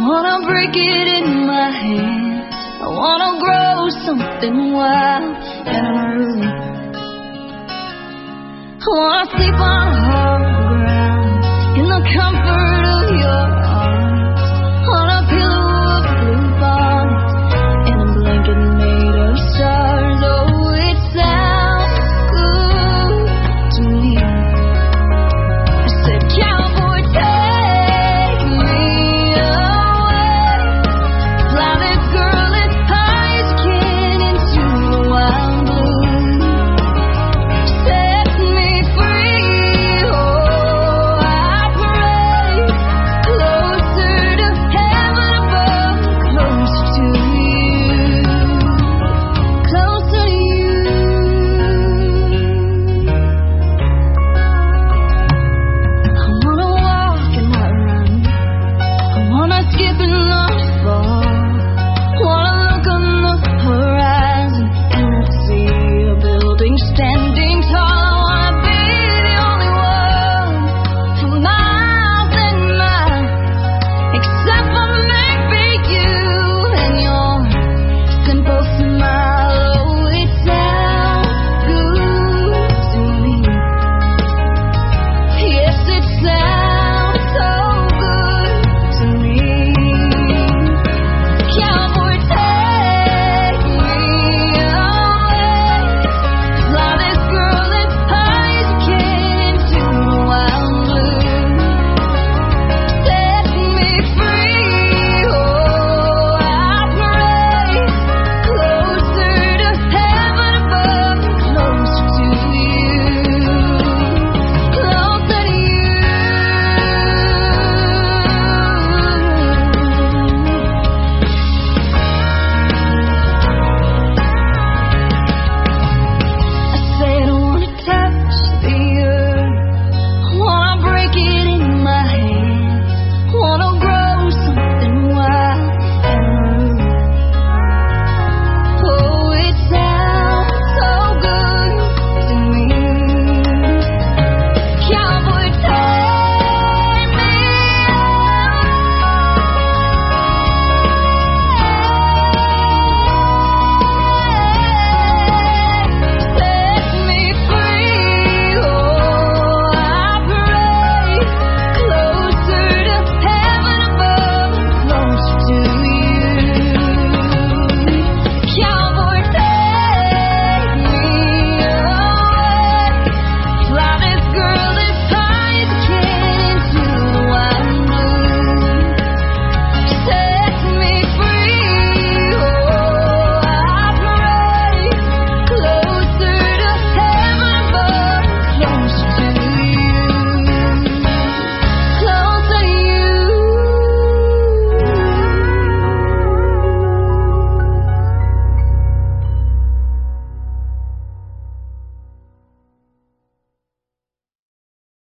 wanna break it in my hands. I wanna grow something wild and unruly. I wanna sleep on hard ground in the comfort of your arms, on a pillow of blue bonnet and a blanket made of stars. Oh, it sounds good to me. I said, cowboy, take me away, fly this girl as high as you can into the wild blue. Set me free, oh, I pray, closer to heaven above, closer to you, closer to you. I wanna walk and not run, I wanna skip and